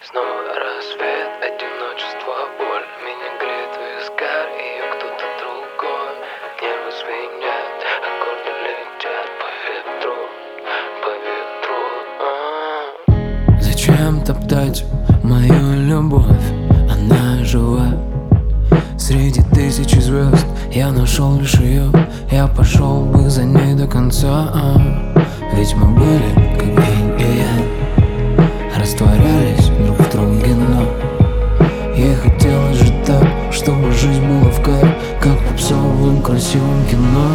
Снова рассвет, одиночество, боль меня греет вискарь, ее кто-то другой. Нервы звенят, аккорды летят по ветру, по ветру. Зачем топтать мою любовь? Она жива среди тысячи звезд. Я нашел лишь ее, я пошел бы за ней до конца. Ведь мы были как инь и янь, растворялись друг в друге, но ей хотелось же так, чтобы жизнь была в кайф, как в попсовом красивом кино.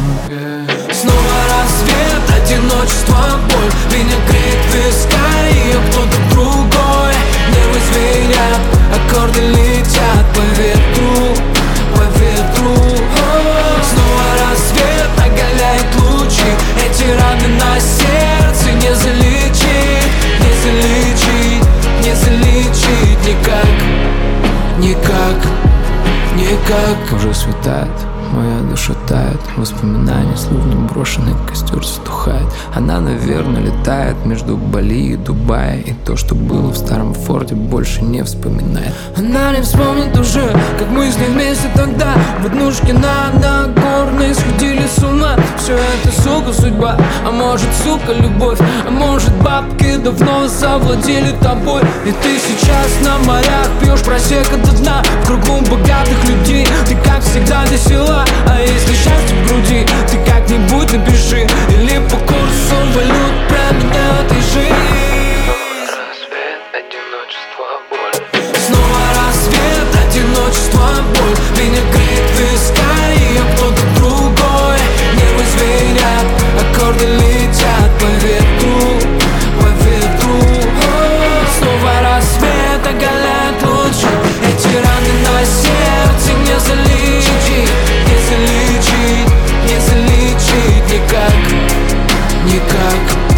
Снова рассвет, одиночество, боль меня греет вискарь, ее кто-то другой. Нервы звенят, аккорды летят по ветру, по ветру. Снова рассвет оголяет лучи, эти раны на сердце не залечить, не залечить, не залечить никак, никак, никак. Уже светает, моя душа тает, воспоминания словно брошенный костер затухает. Она, наверное, летает между Бали и Дубая, и то, что было в старом форте, больше не вспоминает. Она не вспомнит уже, как мы с ней вместе тогда в однушке на Нагорной сходили с ума. Все это, сука, судьба, а может, сука, любовь, а может, бабки давно завладели тобой. И ты сейчас на морях пьешь просека до дна, в кругу богатых людей. Ты, как всегда, весела, а если счастье в груди, ты как-нибудь напиши, или по курсу валют променяй и жизнь. Рассвет, одиночество, боль. Снова рассвет, одиночество, боль меня греет вискарь, ее кто-то другой. Нервы звенят, аккорды летят по ветру, по ветру. Снова рассвет оголяет лучи, эти раны на сердце не залечить, не залечить, не залечить никак, никак.